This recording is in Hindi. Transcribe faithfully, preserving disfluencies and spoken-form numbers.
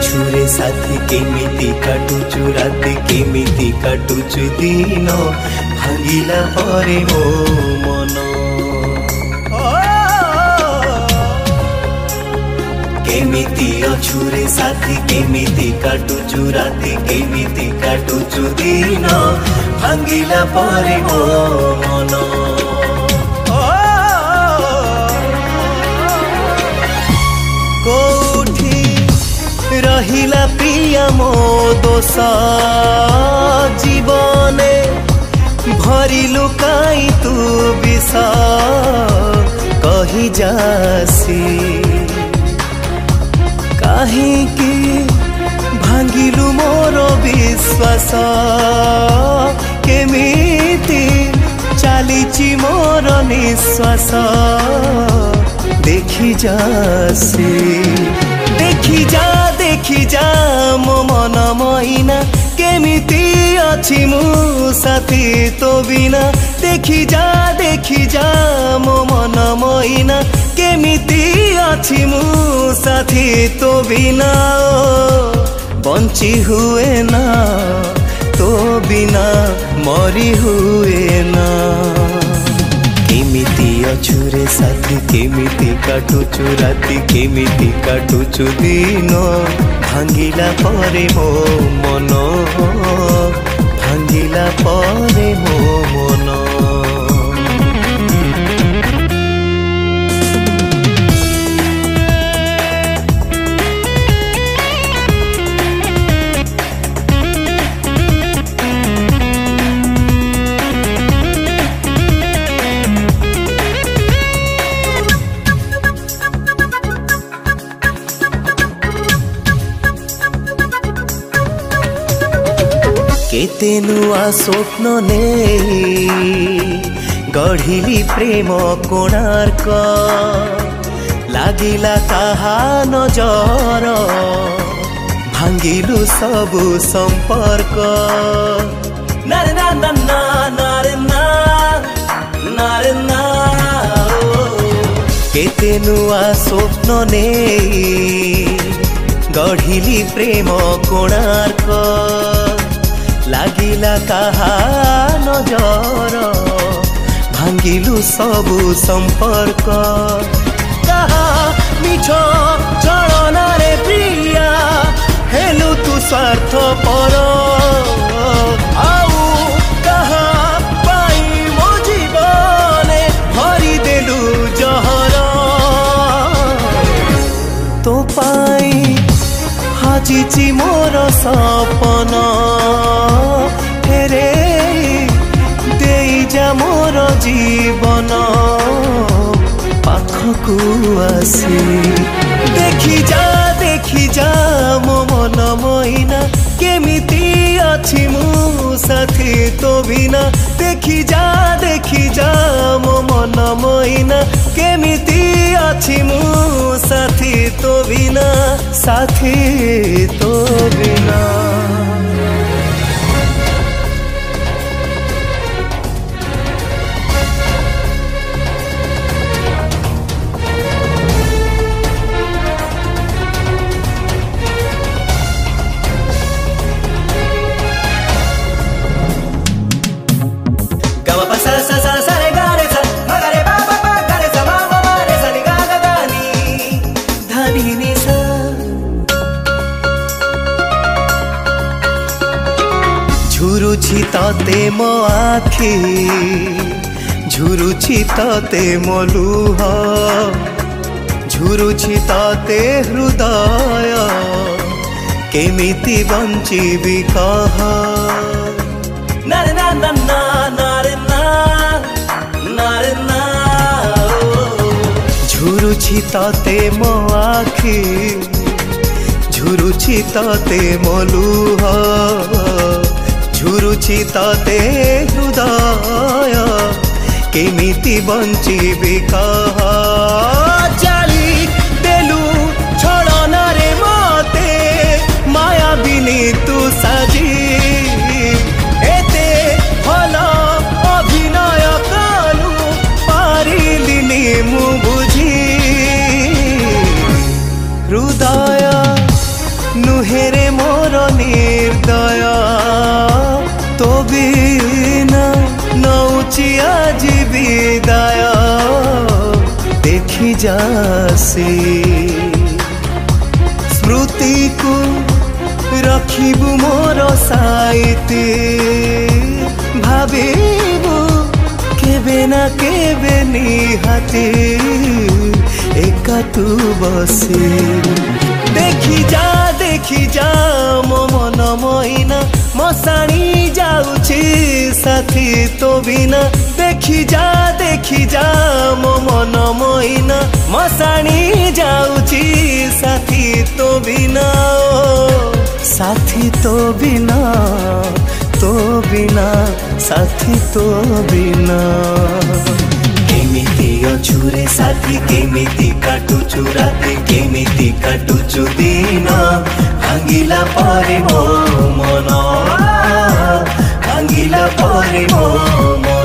ଅଛୁରେ ସାଥୀ କେମିତି କାଟୁଛୁ ରାତି କେମିତି କାଟୁଛୁ ଦିନ ଭାଙ୍ଗିଲା ପରେ ମୋ ମନ କେମିତି ଅଛୁରେ ସାଥୀ କେମିତି କାଟୁଛୁ ରାତି କେମିତି କାଟୁଛୁ ଦିନ ଭାଙ୍ଗିଲା ପରେ ମୋ ମନ रहिला प्रिया मो दोष जीवने भरिलु काई तू विष कही जासी काहीकि भांगिलु मोर विश्वास केमिति चालीची मोर निश्वास देखी जासी देखी जा देखी जा मो मन मैना केमिति अछि मु साथी तो बिना देखी जा देखी जा मो मन मैना केमिति अछि मु साथी तो बिना बंची हुए ना तो बिना मरी हुए ना केमिति अछुरे साथी केमिति काटुचु राति केमिति काटुचु दिन भांगिला परे मो मन भांगिला परे मो मन केते नुआ स्वप्न ने गढ़िली प्रेम कोणार्क लागिला कहा नजर भांगिलु सबु संपर्क नारे ना ना ना नारे ना नारे ना केते नुआ स्वप्न ने गढ़िली प्रेम कोणार्क लागिला कहा नजर भांगिलु सबु संपर्क कहा मिछ चलना रे प्रिया हेलु तू स्वार्थ पर आउ कहा पाई मो जीवने भरी देलु जहर तो पाई हाजिची मोर सपन फेरे देई जा मोर जीवन पाखकु आसी देखी जा देखी जा मो मन मैना केमिति अछि मु साथी तो बिना देखी जा देखी जा मो मन मैना केमिति अछि मु साथी तो बिना साथी तो बिना झुरुछि तते मो आखि झुरुछि तते मो लुह झुरुछि तते हृदय केमिति बंचिबि कह नारे ना ना ना नारे ना नारे ना झुरुछि तते मो आखि झुरुछि तते मो लुह झुरुछि तते हृदय केमिति बंचिबि कह चाली देलु छड़ना रे मते माया बिनी तू साजी एते भल अभिनय कलु पारिलिनी मु बुझी हृदय नु आसे स्मृति को रखिबु मोर साइते भाबिबु केबे ना केबे निहाते एका तू बसे देखी जा देखी जा मो मन मोइना मसाणी जाउछि साथी तो बिना देखी जा देखी जा मो मन मोइना मसाणी जाउछि साथी तो बिना ओ साथी तो बिना तो बिना साथी तो बिना केमिति अछुरे साथी केमिति काटुछु राति केमिति काटुछु दिन भांगिला परे मो मन भांगिला परे मो मन।